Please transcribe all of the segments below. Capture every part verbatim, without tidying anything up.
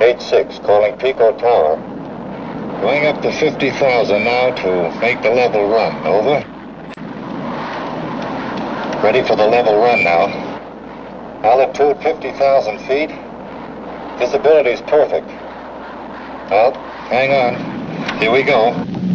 eight six, calling Pico Tower. Going up to fifty thousand now to make the level run. Over. Ready for the level run now. Altitude fifty thousand feet. Visibility's perfect. Well, hang on. Here we go.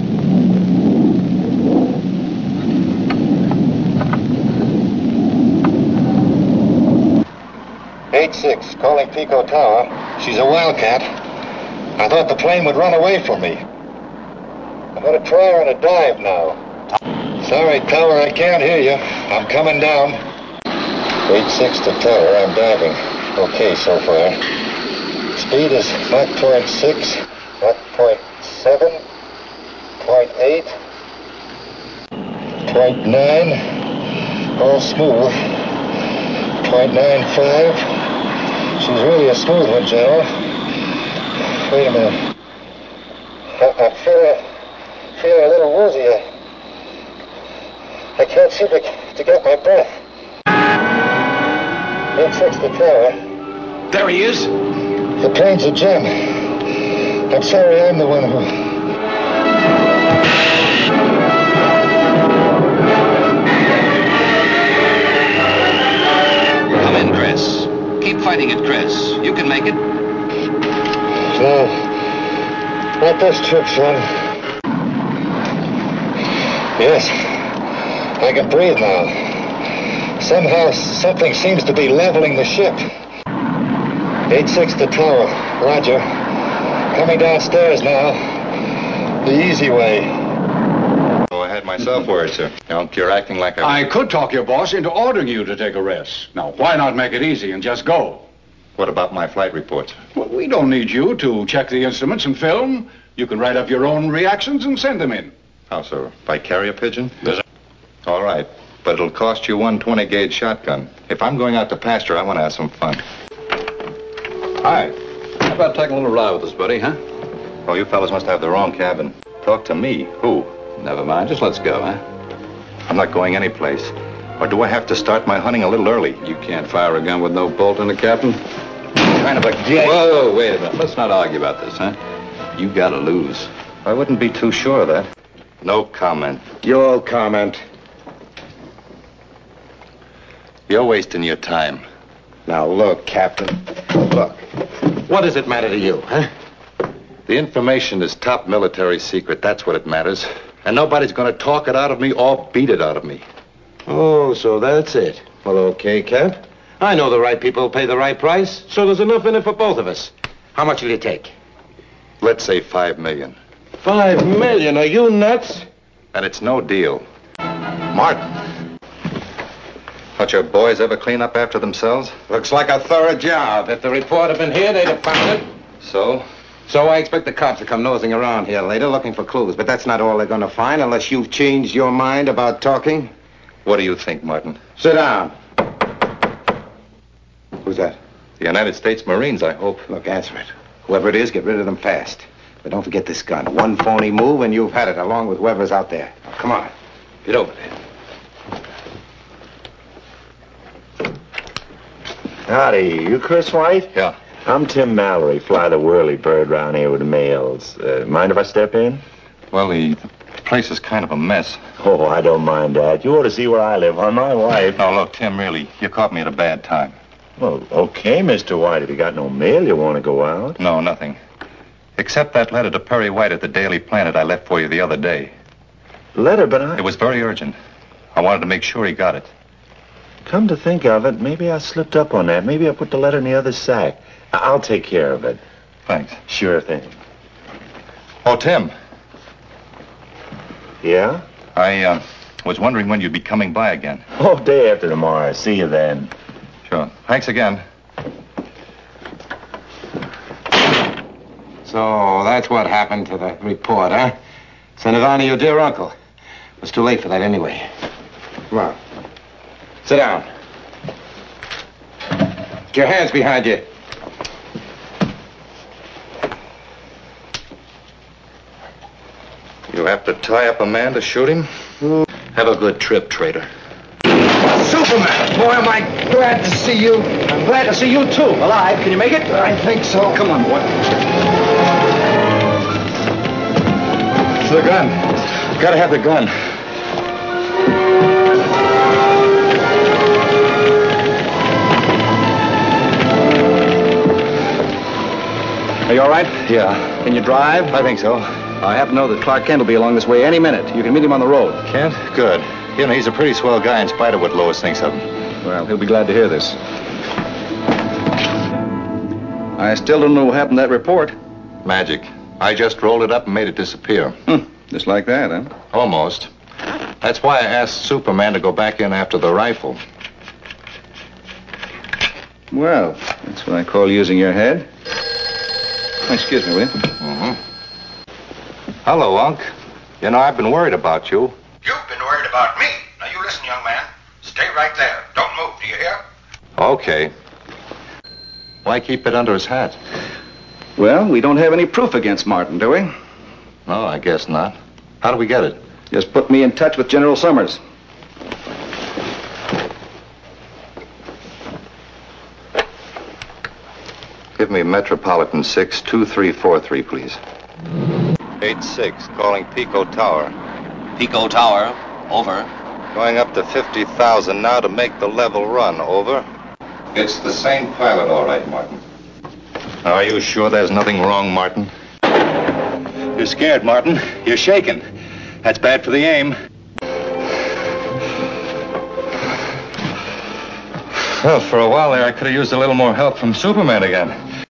eight six, calling Pico Tower. She's a Wildcat. I thought the plane would run away from me. I'm gonna try her on a dive now. Sorry, Tower, I can't hear you. I'm coming down. eight six to Tower, I'm diving. Okay so far. Speed is Mach point six, Mach point seven, point eight, point nine, all smooth, point nine five. She's really a smooth one, General. Wait a minute. I, I'm feeling, feeling a little woozy. I, I can't seem to, to get my breath. eight six to Tower. There he is. The plane's a gem. I'm sorry I'm the one who... Come in, Chris. Keep fighting it, Chris. You can make it. No. Not this trip, son. Yes. I can breathe now. Somehow, something seems to be leveling the ship. eight six to Tower. Roger. Coming downstairs now. The easy way. Oh, I had myself worried, sir. You know, you're acting like I... I could talk your boss into ordering you to take a rest. Now, why not make it easy and just go? What about my flight reports? Well, we don't need you to check the instruments and film. You can write up your own reactions and send them in. How, sir? By carrier pigeon? All right. But it'll cost you one twenty gauge shotgun. If I'm going out to pasture, I want to have some fun. Hi. How about taking a little ride with us, buddy, huh? Oh, you fellas must have the wrong cabin. Talk to me. Who? Never mind. Just let's go, huh? I'm not going anyplace. Or do I have to start my hunting a little early? You can't fire a gun with no bolt in it, Captain. Kind of a gay... Whoa, wait a minute. Let's not argue about this, huh? You gotta lose. I wouldn't be too sure of that. No comment. You'll comment. You're wasting your time. Now, look, Captain. Look. What does it matter to you, huh? The information is top military secret. That's what it matters. And nobody's going to talk it out of me or beat it out of me. Oh, so that's it. Well, okay, Cap. I know the right people will pay the right price, so there's enough in it for both of us. How much will you take? Let's say five million. Five million? Are you nuts? And it's no deal. Martin. Don't your boys ever clean up after themselves? Looks like a thorough job. If the report had been here, they'd have found it. So? So I expect the cops to come nosing around here later looking for clues, but that's not all they're going to find unless you've changed your mind about talking. What do you think, Martin? Sit down. Who's that? The United States Marines, I hope. Look, answer it. Whoever it is, get rid of them fast. But don't forget this gun. One phony move and you've had it, along with whoever's out there. Now, come on. Get over there. Howdy, you Chris White? Yeah. I'm Tim Mallory, fly the whirly-bird round here with the mails. Uh, mind if I step in? Well, the, the place is kind of a mess. Oh, I don't mind that. You ought to see where I live on my wife. No, look, Tim, really, you caught me at a bad time. Well, okay, Mister White. If you got no mail, you want to go out? No, nothing. Except that letter to Perry White at the Daily Planet I left for you the other day. Letter, but I... It was very urgent. I wanted to make sure he got it. Come to think of it, maybe I slipped up on that. Maybe I put the letter in the other sack. I- I'll take care of it. Thanks. Sure thing. Oh, Tim. Yeah? I uh, was wondering when you'd be coming by again. Oh, day after tomorrow. See you then. Sure. Thanks again. So that's what happened to the report, huh? Send it on to your dear uncle. It was too late for that anyway. Come on. Sit down. Get your hands behind you. You have to tie up a man to shoot him? Have a good trip, traitor. Shoot! Superman! Boy, am I glad to see you. I'm glad to see you, too. Alive. Can you make it? I think so. Come on, boy. It's the gun. Gotta have the gun. Are you all right? Yeah. Can you drive? I think so. I happen to know that Clark Kent will be along this way any minute. You can meet him on the road. Kent? Good. You know, he's a pretty swell guy in spite of what Lois thinks of him. Well, he'll be glad to hear this. I still don't know what happened to that report. Magic. I just rolled it up and made it disappear. Hmm. Just like that, huh? Almost. That's why I asked Superman to go back in after the rifle. Well, that's what I call using your head. Oh, excuse me, will you? Mm-hmm. Hello, Unc. You know, I've been worried about you. You've been worried about me. Now, you listen, young man. Stay right there. Don't move, do you hear? Okay. Why keep it under his hat? Well, we don't have any proof against Martin, do we? No, I guess not. How do we get it? Just put me in touch with General Summers. Give me Metropolitan six two three four three, please. eight six, calling Pico Tower. Pico Tower, over. Going up to fifty thousand now to make the level run, over. It's the same pilot, all right, Martin. Are you sure there's nothing wrong, Martin? You're scared, Martin. You're shaking. That's bad for the aim. Well, for a while there, I could have used a little more help from Superman again.